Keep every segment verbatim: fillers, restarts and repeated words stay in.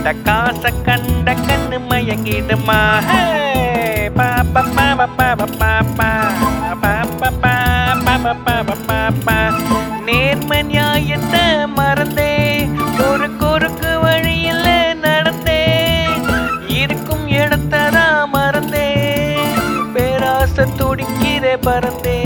அந்த காசை கண்ட கண்ணு மயங்கிடுமா. பாப்பா பாப்பா பாப்பா பாப்பா நேர்ம நியாயத்தை மறந்தே ஒரு குறுக்கு வழியில் நடந்தே இருக்கும் இடத்தான் மறந்தே பேராசை துடிக்கிற பறந்தே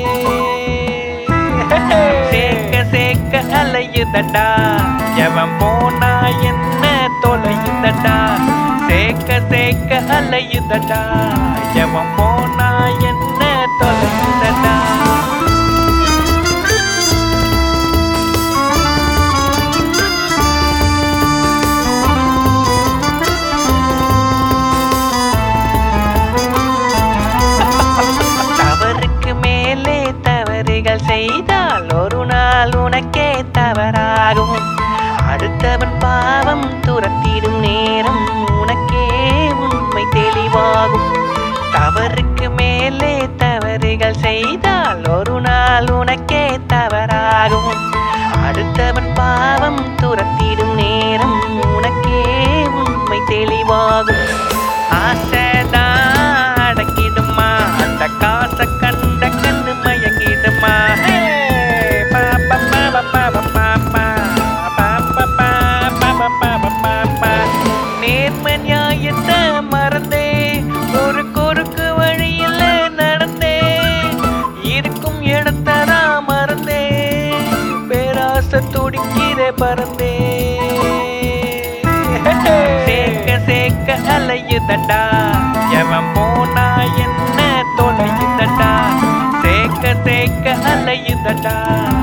சேக்க சேக்க அலையுதடா எவன் போனா என்ன தொலையுதடா. சேக்க சேக்க அலையுதடா எவன் போனா என்ன தொலையுதடா. தவறுக்கு மேலே தவறுகள் செய்தால் ஒரு நாள் உனக்கே தவறாகும். அடுத்தவன் பாவம் துரத்திடும் நேரம் உனக்கே உண்மை தெளிவாகும். தவறுக்கு மேலே தவறுகள் செய்தால் ஒரு நாள் உனக்கே தவறாகும். அடுத்தவன் பாவம் துரத்திடும் நேரம் உனக்கே உண்மை தெளிவாகும். ஆசைதான் அடக்கிடுமா அந்த காசை கண்ட கண்ணு மயங்கிடுமா. நேர்ம நியாயத்தை மறந்தே ஒரு குறுக்கு வழியில் நடந்தே இருக்கும் இடத்தான் மறந்தே பேராசை துடிக்கிற பறந்தே சேக்க சேக்க அலையுதடா எவன் போனா என்ன தொலையுதடா. சேக்க சேக்க அலையுதடா